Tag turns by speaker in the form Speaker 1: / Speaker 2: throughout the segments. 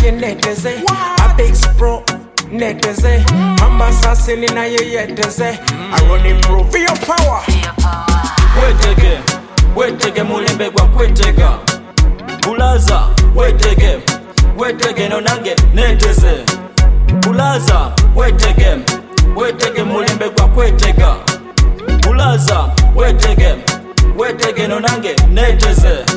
Speaker 1: ye neteze. A big spro neteze. Hamba sasini na ye yeteze. I run improve for your power.
Speaker 2: Wetege mulembe gwa kwetega. Bulaza wetege no nange neteze. Bulaza wetege mulembe gwa kwetega. Bulaza wetege no nange neteze.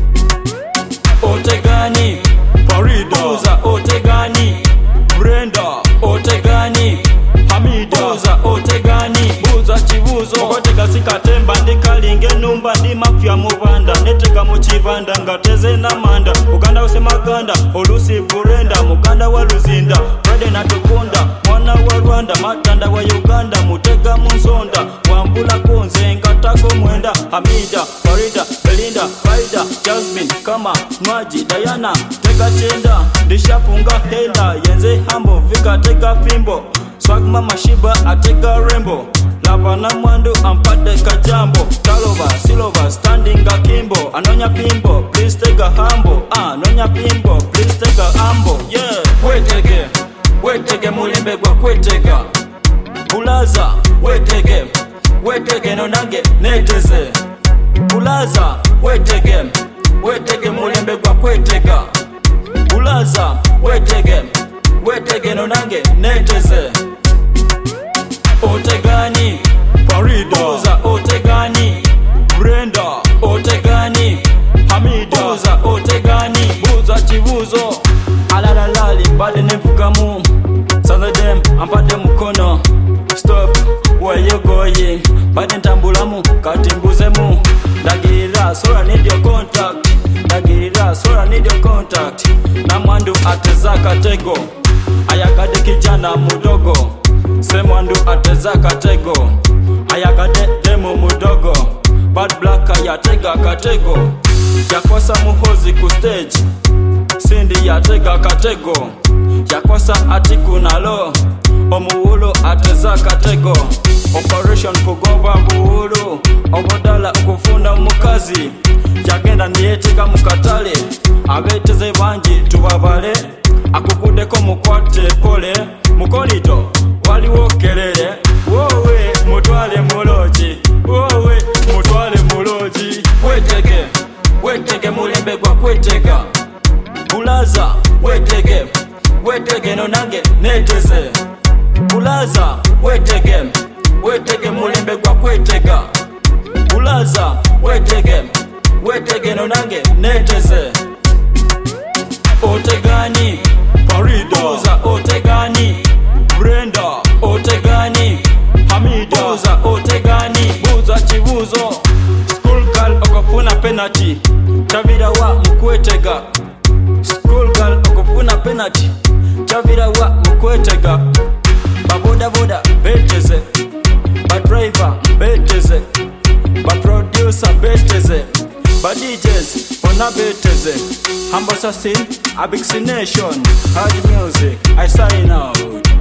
Speaker 2: Otegani Farida Buza Otegani Brenda Otegani Hamida Buza Otegani Buza chibuzo Okotega sikatemba ndikalinge numba ndi mafya mubanda netega mu kibanda ngateze na manda Uganda usemaganda olusi Burenda muganda wa Luzinda Friday natukonda mwana wa Rwanda matanda wa Uganda mutega mu nsonda wambula konze ngatako mwenda Hamida Farida Belinda Faida Jasmine Kama Nwaji Diana tega chenda ndishapunga hela yenze hambo vika tega fimbo swag mama shiba atega rembo lava na mwandu ampade kajambo talova silova standing akimbo anonya pimbo please tega hambo anonya pimbo please tega ambo yeah wetege mulembe gwa kwetega Bulaza wetege no nange neteze Bulaza wetege mulembe gwa kwetega Bulaza wetege no nange neteze Otegani Farida Buza Otegani Brenda Otegani Hamida Buza Otegani Buza chibuzo alalalali mbade nevugamu some of them ampade mukono stop where you going mbade ntambulamu kati mbuzemu ndagirira so I need your contact ndagirira so I need your contact na mwandu ateza katego ayakade kijana mudogo se mwandu ateza katego ayakade demo mudogo bad black ayatega katego yakosa muhozi ku stage Cindy yatega katego yakosa atiku nalo omuwulo ateza katego operation kugoba buwulo obodala okufunda mukazi yagenda ndiyeteka mukatale abeteze banji tubabale akukudeko mukwate pole mukolito waliwo kelele wowe mutwale muloji wowe mutwale muloji wetege mulembe gwa kwetega Bulaza wetege no nange neteze Bulaza wetege mulembe gwa kwetega Bulaza wetege no nange neteze Otegani Farida Buza Otegani Brenda Otegani Hamida Buza Otegani Buza chibuzo School girl okofuna penalty Chavira wa mkwetega School girl okofuna penalty Chavira wa mkwetega Baboda boda beteze Ba driver beteze Ba producer beteze Ba DJs ona beteze Humble Assassin, a big nation, hard music, I sign out.